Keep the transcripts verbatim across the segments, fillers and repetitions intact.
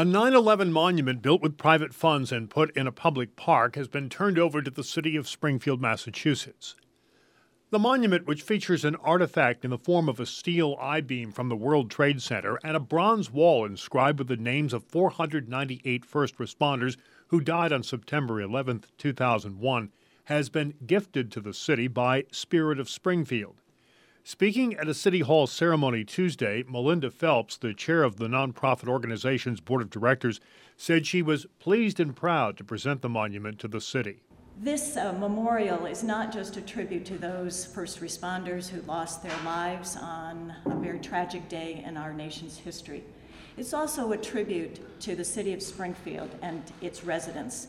A nine eleven monument built with private funds and put in a public park has been turned over to the city of Springfield, Massachusetts. The monument, which features an artifact in the form of a steel I-beam from the World Trade Center and a bronze wall inscribed with the names of four hundred ninety-eight first responders who died on September eleventh, two thousand one, has been gifted to the city by Spirit of Springfield. Speaking at a City Hall ceremony Tuesday, Melinda Phelps, the chair of the nonprofit organization's board of directors, said she was pleased and proud to present the monument to the city. This uh, memorial is not just a tribute to those first responders who lost their lives on a very tragic day in our nation's history. It's also a tribute to the city of Springfield and its residents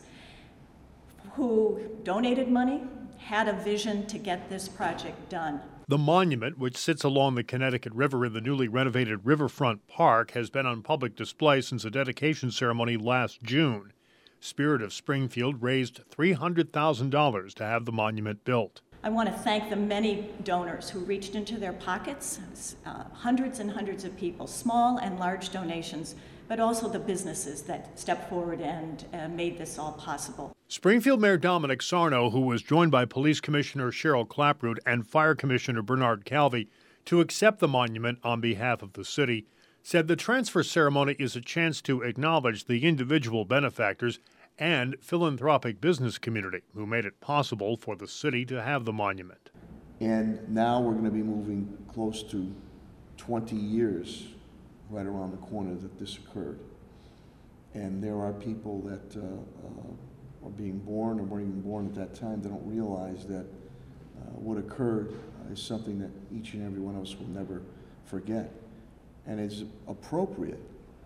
who donated money, had a vision to get this project done. The monument, which sits along the Connecticut River in the newly renovated Riverfront Park, has been on public display since a dedication ceremony last June. Spirit of Springfield raised three hundred thousand dollars to have the monument built. I want to thank the many donors who reached into their pockets, uh, hundreds and hundreds of people, small and large donations, but also the businesses that stepped forward and uh, made this all possible. Springfield Mayor Dominic Sarno, who was joined by Police Commissioner Cheryl Clapprood and Fire Commissioner Bernard Calvi to accept the monument on behalf of the city, said the transfer ceremony is a chance to acknowledge the individual benefactors and philanthropic business community who made it possible for the city to have the monument. And now we're going to be moving close to twenty years right around the corner that this occurred. And there are people that uh, uh, are being born or weren't even born at that time that don't realize that uh, what occurred uh, is something that each and every one of us will never forget. And it's appropriate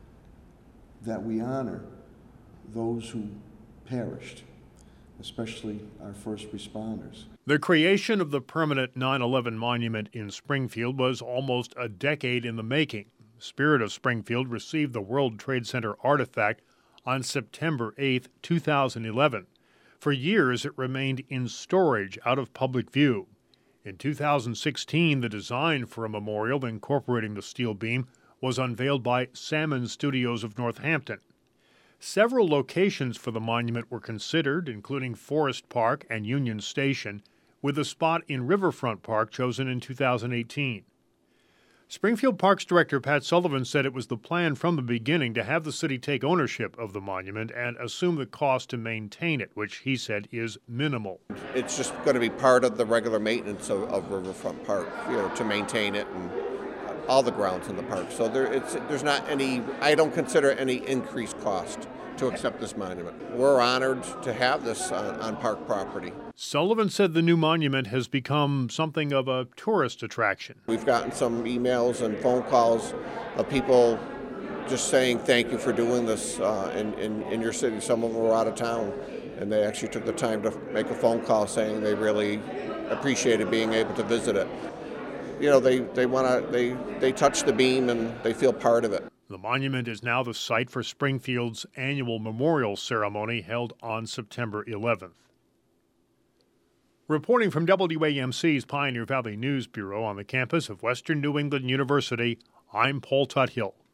that we honor those who perished, especially our first responders. The creation of the permanent nine eleven monument in Springfield was almost a decade in the making. Spirit of Springfield received the World Trade Center artifact on September eighth, two thousand eleven. For years, it remained in storage out of public view. In two thousand sixteen, the design for a memorial incorporating the steel beam was unveiled by Salmon Studios of Northampton. Several locations for the monument were considered, including Forest Park and Union Station, with a spot in Riverfront Park chosen in two thousand eighteen. Springfield Parks Director Pat Sullivan said it was the plan from the beginning to have the city take ownership of the monument and assume the cost to maintain it, which he said is minimal. It's just going to be part of the regular maintenance of, of Riverfront Park, you know, to maintain it and all the grounds in the park. So there, it's, there's not any, I don't consider any increased cost to accept this monument. We're honored to have this on, on park property. Sullivan said the new monument has become something of a tourist attraction. We've gotten some emails and phone calls of people just saying thank you for doing this uh, in, in, in your city. Some of them were out of town, and they actually took the time to make a phone call saying they really appreciated being able to visit it. You know, they, they want to, they, they touch the beam and they feel part of it. The monument is now the site for Springfield's annual memorial ceremony held on September eleventh. Reporting from W A M C's Pioneer Valley News Bureau on the campus of Western New England University, I'm Paul Tuthill.